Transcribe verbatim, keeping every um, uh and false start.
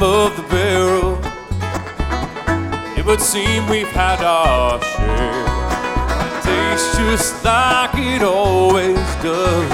of the barrel. It would seem we've had our share. Tastes just like it always does.